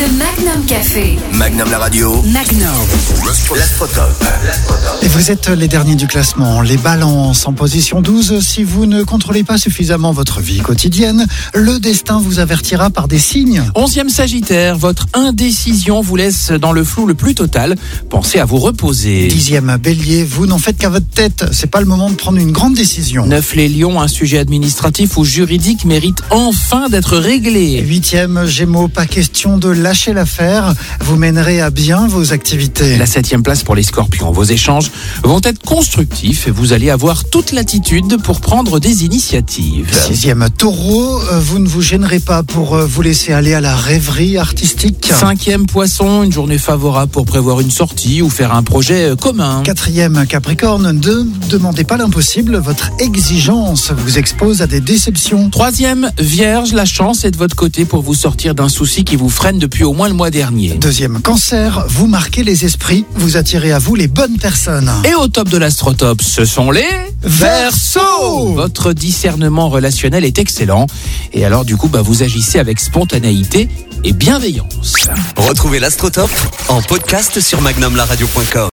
Le Magnum Café. Magnum la radio. Magnum. L'Astrotop. Et vous êtes les derniers du classement, les balances en position 12. Si vous ne contrôlez pas suffisamment votre vie quotidienne, le destin vous avertira par des signes. 11e Sagittaire, votre indécision vous laisse dans le flou le plus total. Pensez à vous reposer. 10e Bélier, vous n'en faites qu'à votre tête. C'est pas le moment de prendre une grande décision. 9 les Lions, un sujet administratif ou juridique mérite enfin d'être réglé. 8e Gémeaux, pas question de lâcher l'affaire. Vous mènerez à bien vos activités. La 7e place pour les Scorpions. Vos échanges vont être constructifs et vous allez avoir toute l'attitude pour prendre des initiatives. 6e Taureau, vous ne vous gênerez pas pour vous laisser aller à la rêverie artistique. 5e Poisson, une journée favorable pour prévoir une sortie ou faire un projet commun. 4e Capricorne, ne demandez pas l'impossible, votre exigence vous expose à des déceptions. 3e Vierge, la chance est de votre côté pour vous sortir d'un souci qui vous freine depuis au moins le mois dernier. 2e Cancer, vous marquez les esprits, vous attirez à vous les bonnes personnes. Et au top de l'Astrotop, ce sont les Verseaux. Votre discernement relationnel est excellent. Et alors du coup, vous agissez avec spontanéité et bienveillance. Retrouvez l'Astrotop en podcast sur magnumlaradio.com.